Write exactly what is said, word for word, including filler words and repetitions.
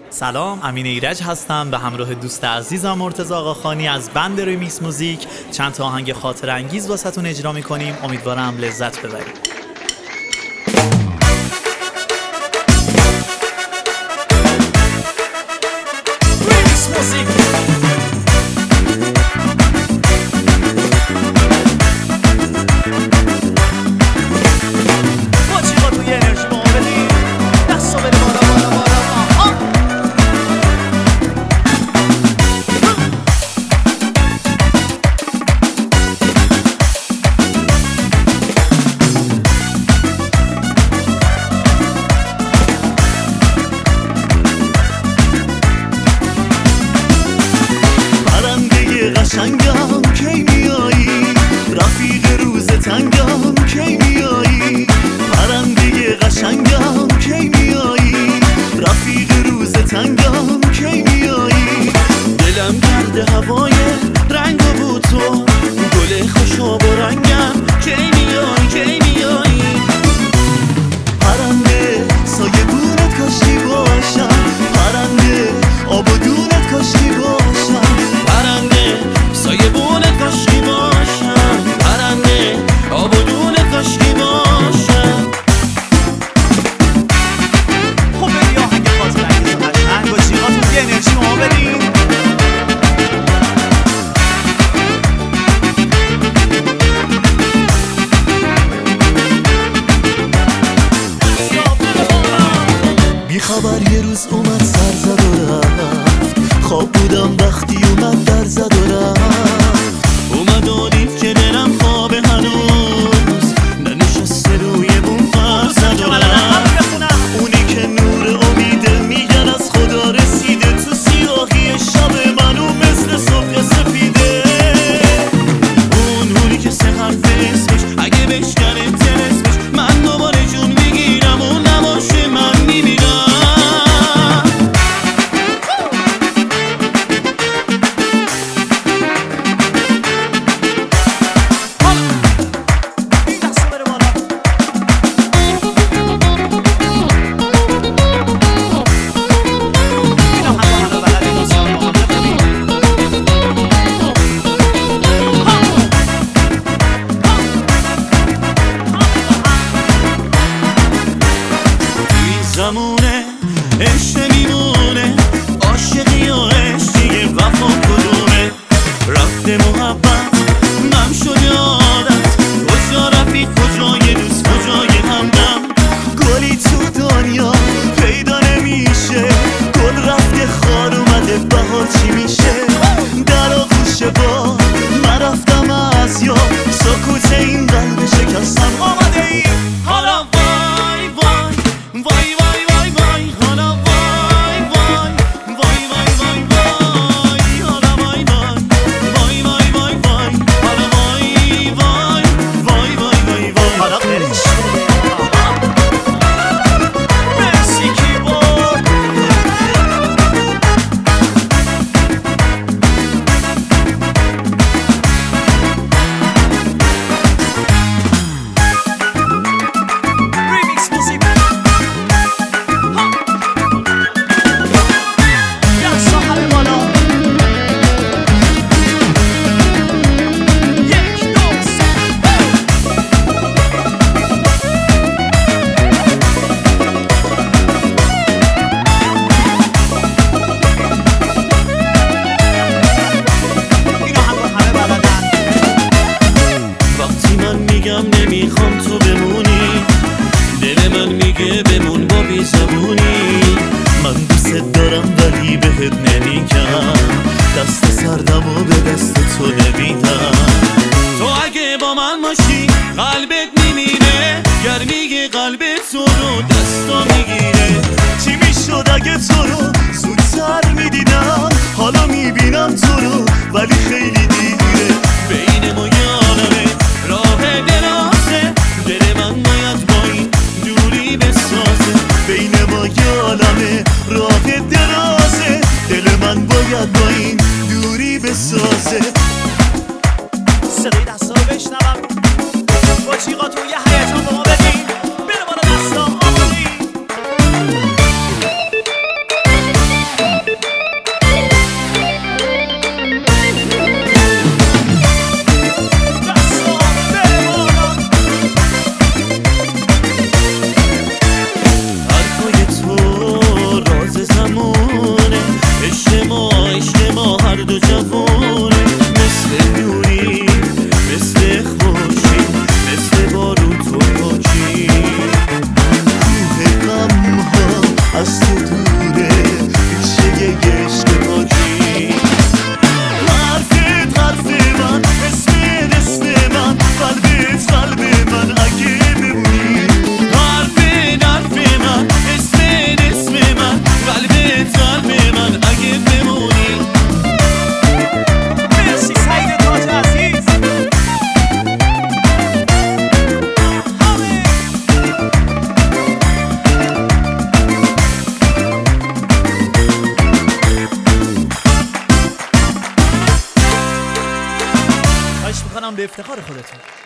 سلام، امین ایرج هستم به همراه دوست عزیزم مرتضی آقاخانی از بند ریمیکس موزیک. چند تا آهنگ خاطر انگیز واسهتون اجرا میکنیم، امیدوارم لذت ببرید. قشنگم کی میایی، رفیق روز تنگم کی میایی، پرنده قشنگم کی میایی، رفیق روز تنگم کی میایی، دلم گرد هوای رنگ و بو تو، گل خوشاب و رنگم کی میایی کی میایی، پرنده سایه بونت کاشتی باشم، پرنده آب و دونت کاشتی باشم، پرنده سایه بونت کاشکی باشم، پرنده آب و دونت کاشکی باشم. خب بریم آهنگ خاطر انگیز و قشنگ با جیغاتون یه انرژی ما بدین. بی خبر یه روز اومد سر زد و رفت، خواب بودم وقتی اومد در زد و رفت، اومد و دید که دلم خواب هنوز ننشسته روی بوم پر زد و رفت، اونی که نور امیده میگن از خدا رسیده، تو سیاهی شب منو مثل صبح سپیده، اون نوری که سه حرف اسمش اگه بشکنه تلسمش من دوباره جون میگیرم، اون نباشه من میمیرم. زمونه عشق میمونه، عاشقی و عشقی وفا کدومه، رفته محبت مم شده عادت، کجا رفیق کجای دوست کجای همدم، گلی تو دنیا پیدا نمیشه، گل رفته خار اومده بهار چی میشه، در آغوش با من رفتم از یاد، سکوت این قلب شکستم آمده ای حالا وای وای وای نمیخوام تو بمونی، دل من میگه بمون با بی زبونی، من دوست دارم ولی بهت نمیگم، دست سردم و به دست تو نمیدم، تو اگه با من باشی قلبت میمیره، گرمی قلبت تو رو دستا میگیره، چی میشد اگه تو رو زودتر میدیدم، حالا میبینم تو رو ولی خیلی دیره، بین ما یه عالمه راه درازه، دل من باید با این دوری بسازه، بین ما یه عالمه راه درازه، دل من باید با این دوری بسازه. صدای دستا رو بشنوم، با جیغاتون یه هیجان به ما بدین، بره بالا دستا آمادی. میکنم به افتخار خودتون.